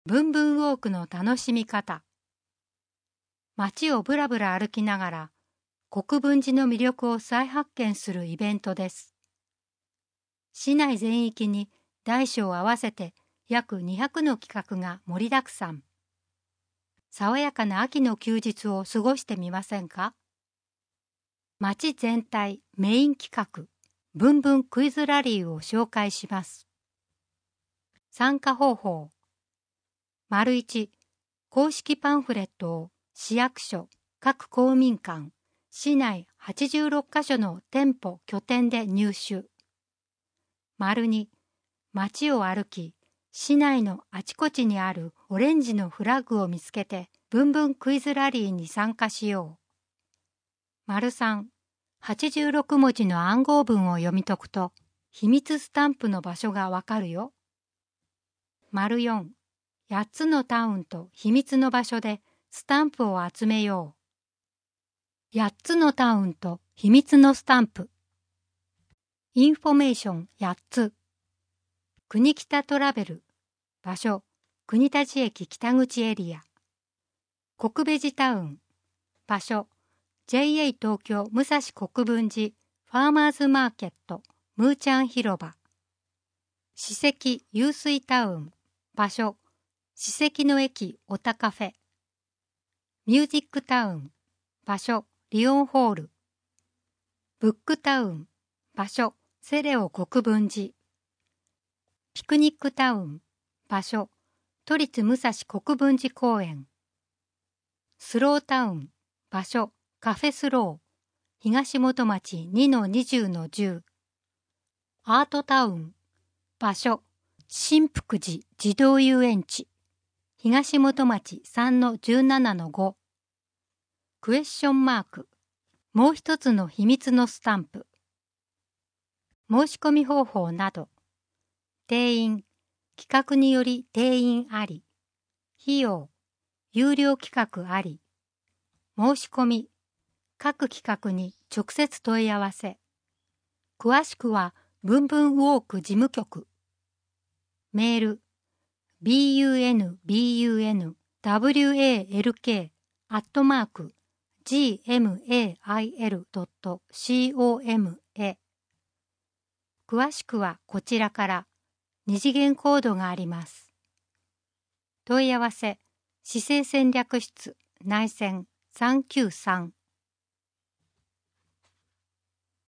ブンブンウォークの楽しみ方。街をぶらぶら歩きながら国分寺の魅力を再発見するイベントです。市内全域に大小合わせて約200の企画が盛りだくさん。爽やかな秋の休日を過ごしてみませんか？街全体メイン企画、ブンブンクイズラリーを紹介します。参加方法。1、公式パンフレットを市役所、各公民館、市内86カ所の店舗・拠点で入手。2、街を歩き、市内のあちこちにあるオレンジのフラッグを見つけて、ブンブンクイズラリーに参加しよう。3、86文字の暗号文を読み解くと、秘密スタンプの場所がわかるよ。4、8つのタウンと秘密の場所でスタンプを集めよう。8つのタウンと秘密のスタンプ。インフォメーション8つ。国北トラベル。場所、国立駅北口エリア。国ベジタウン。場所、JA 東京武蔵国分寺ファーマーズマーケットムーチャン広場。史跡湧水タウン。場所、史跡の駅オタカフェ。ミュージックタウン。場所、リオンホール。ブックタウン。場所、セレオ国分寺。ピクニックタウン。場所、都立武蔵国分寺公園。スロータウン。場所、カフェスロー。東本町 2-20-10。アートタウン。場所、新福寺児童遊園地。東本町 3-17-5。クエスチョンマーク。もう一つの秘密のスタンプ。申し込み方法など。定員。企画により定員あり。費用。有料企画あり。申し込み。各企画に直接問い合わせ。詳しくはブンブンウォーク事務局。メール。bunwalk@gmail.com へ。詳しくはこちらから二次元コードがあります。問い合わせ、市政戦略室内線393